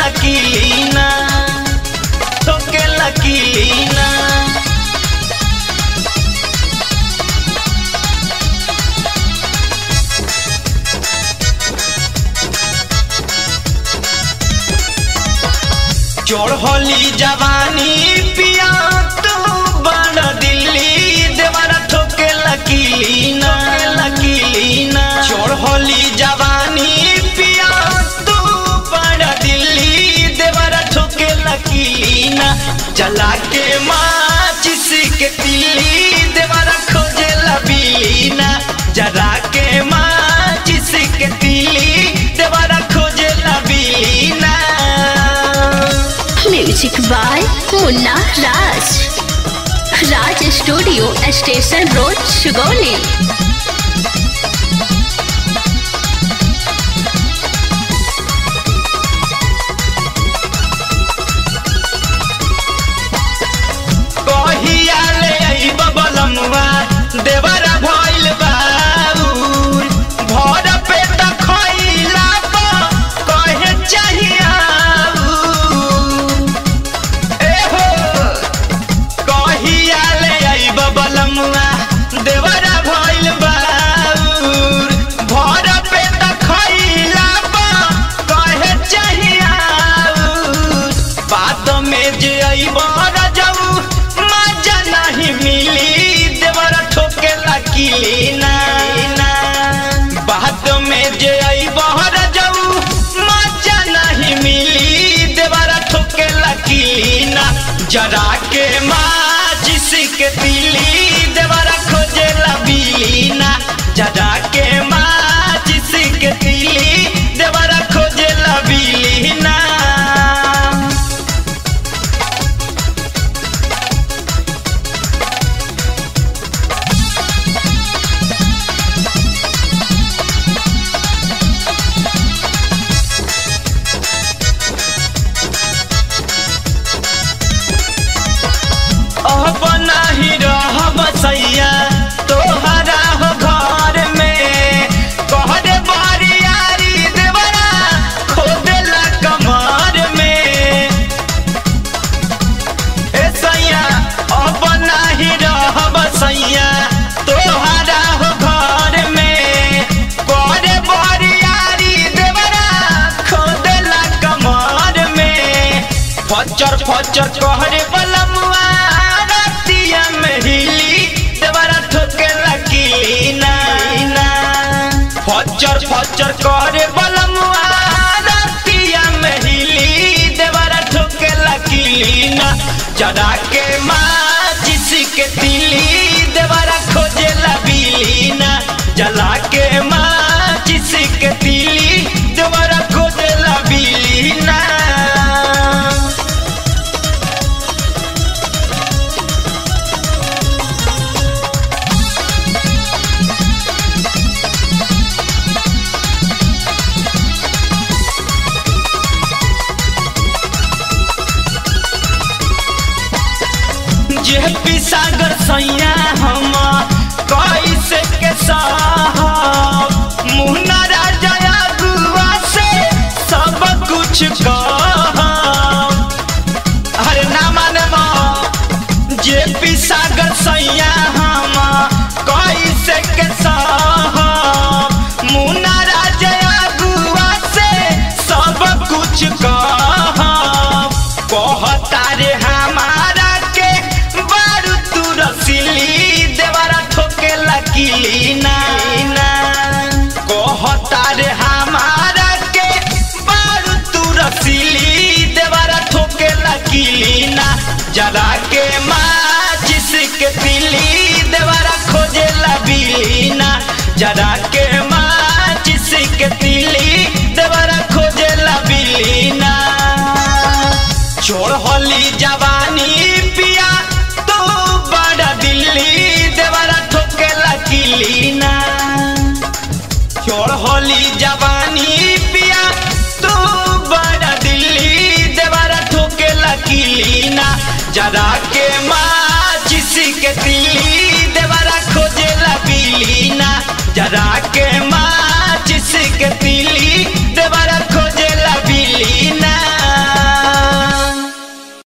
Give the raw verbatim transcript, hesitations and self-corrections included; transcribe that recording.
लकीलीना ठोके लकीलीना। चढ़ली जवानी पिया तू बड़ दिल्ली देवरा ठोके लकीलीना लकीलीना। चढ़ली जवानी पिया तू बड़ दिल्ली देवरा ठोके लकीलीना। जला के माचिस के तिल्ली देवरा खोजे लबीलीना। जला के माचिस के तिल्ली देवरा खोजे लबीलीना। Music by Munna Raj, Raj studio station road Sugauli. कहिया ले अइब बलमुआ देवरा भइल बाउर। भर पेट खइला पर कहे चाहिए ए हो। कहिया ले अइब बलमुआ देवरा भइल बाउर। भर पेट खइला पर कहे चाहिए बाद में जे अइब लकीलीना। बाद में जे बहर जाऊ मजा नहीं मिली देवरा ठोके लकीलीना। जरा के माचिस के तिल्ली देवरा खोजे लबीलीना। जरा के माचिस के तिल्ली देवरा खोजे लबीलीना। अब नहीं रहब सैया तोहरा हो घर में। कहरे बारियारी देवरा खोदेला कमर में। ए सैया अब नहीं रहब सैया तोहरा हो घर में। कहरे बारियारी देवरा खोदेला कमर में। फचर फचर कहरे बलमुआ फचर फचर करे बलमुआ रतिया में हिली देवरा ठोके लकीलीना। जरा के माचिस के तिल्ली देवरा खोजे लबीलीना। जला के माचिस के तिल्ली देवरा खोजे लबीलीना। जे सागर सैया हम कैसे के साहब। मुन्ना राजा अगुआ से सब कुछ कह। अरे ना माने जे सागर सैया हम कैसे के साहब। मुन्ना राजा अगुआ से सब कुछ कह। कहता रे हमारा देवरा ठोके लकीलीना। कहता रे हमारा के बारू तू रसीली देवरा ठोके लकीलीना। जरा के माचिस के तिल्ली देवरा खोजे लबीलीना। जरा के माचिस के तिल्ली देवरा खोजे लबीलीना। चढ़ली जवानी पिया तू बड़ दिल्ली देवरा ठोके लकीलीना। चढ़ली जवानी पिया तू बड़ दिल्ली देवरा ठोके लकीलीना। जरा के माचिस के तिल्ली देवरा खोजे लबीलीना। जरा के